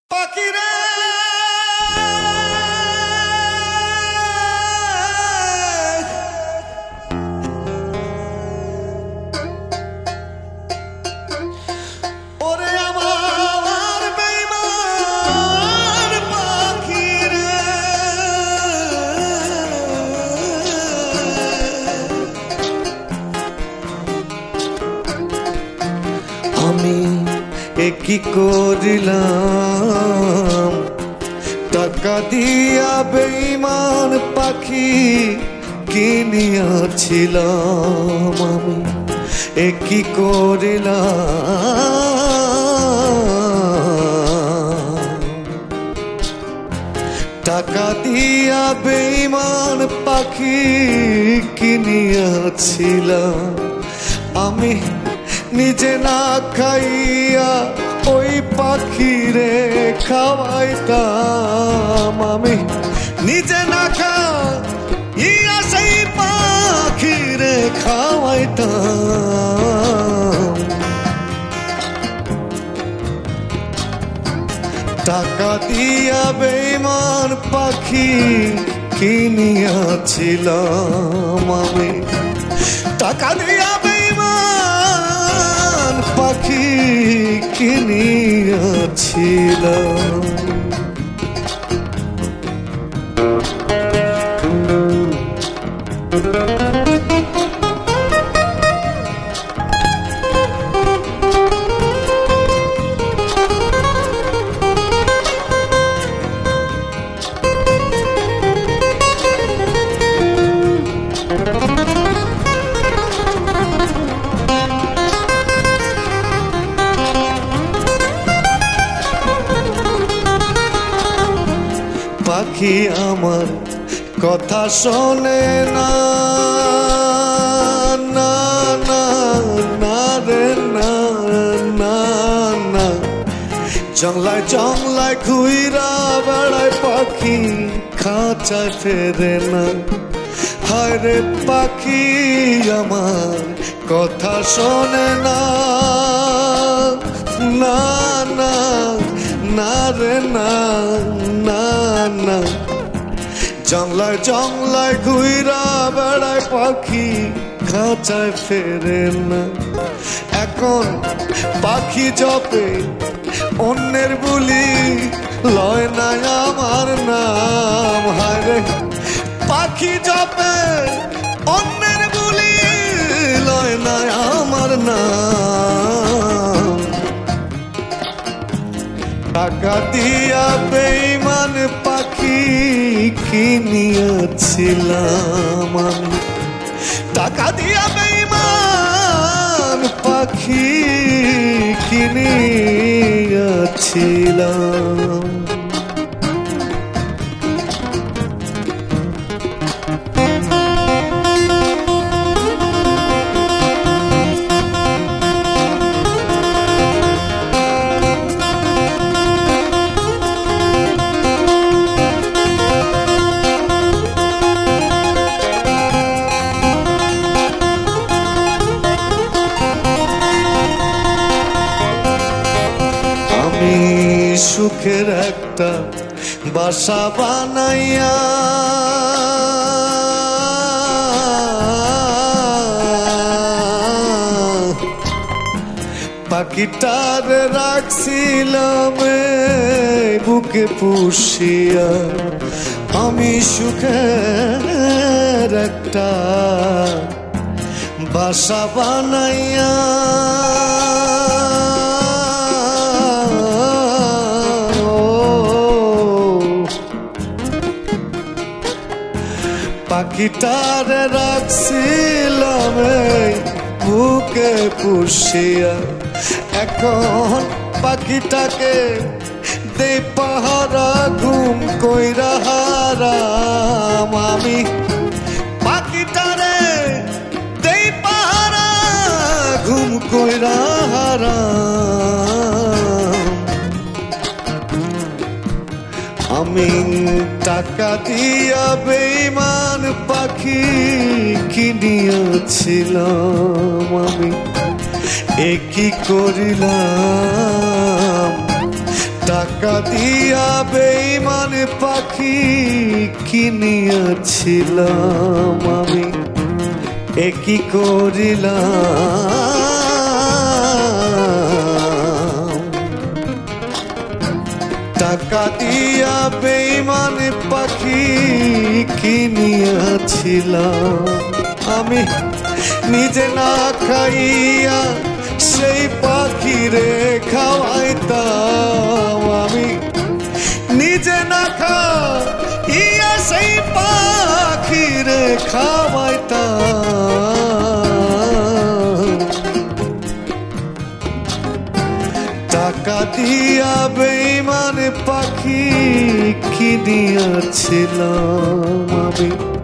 পাখিরে ওরে আমার বেঈমান পাখিরে আমি কি করিলাম টাকা দিয়া বেঈমান পাখি কিনিয়াছিলাম আমি কি করিলাম টাকা দিয়া বেঈমান পাখি কিনিয়াছিলাম আমি নিজে না খাইয়া ওই পাখিরে খাওয়াইতাম আমি নিজে না খাইয়া সেই পাখিরে খাওয়াইতাম টাকা দিয়া বেঈমান পাখি কিনিয়াছিলাম আমি টাকা দিয়া বেঈমান পাখি কিনিয়াছিলাম পাখি আমার কথা শোনে না না না না রে না না না জংলায় জংলায় ঘুইরা বেড়ায় পাখি খাঁচায় ফেরে না হায় রে পাখি আমার কথা শোনে না না না না রে না না না জংলায় জংলায় ঘুইরা বেড়ায় পাখি খাঁচায় ফেরে না এখন পাখি জপে অন্যের বুলি লয় না আমার নাম হায় রে পাখি জপে অন্যের বুলি লয় না আমার নাম টাকা দিয়া বেঈমান পাখি কিনিয়াছিলাম আমি টাকা দিয়া বেঈমান পাখি কিনিয়াছিলাম সুখের একটা বাসা বানাইয়া পাখিটার রাখছিলাম বুকে পুষিয়া আমি সুখের একটা বাসা বানাইয়া পাখিটার রাখছিলাম বুকে পুষিয়া এখন পাখিটাকে দে পাহারা ঘুম কইরা হারাম আমি পাখিটারে দে পাহারা ঘুম কইরা হারাম আমি টাকা দিয়া বেঈমান পাখি কিনিয়াছিলাম আমি কি করিলাম টাকা দিয়া বেঈমান পাখি কিনিয়াছিলাম আমি, এ কি করিলাম। টাকা দিয়া বেঈমান পাখি কিনিয়াছিলাম আমি, নিজে না খাইয়া সেই পাখিরে খাওয়াইতাম আমি, নিজে না খাইয়া সেই পাখিরে খাওয়াইতাম। টাকা দিয়া বেঈমান পাখি কিনিয়াছিলাম আমি।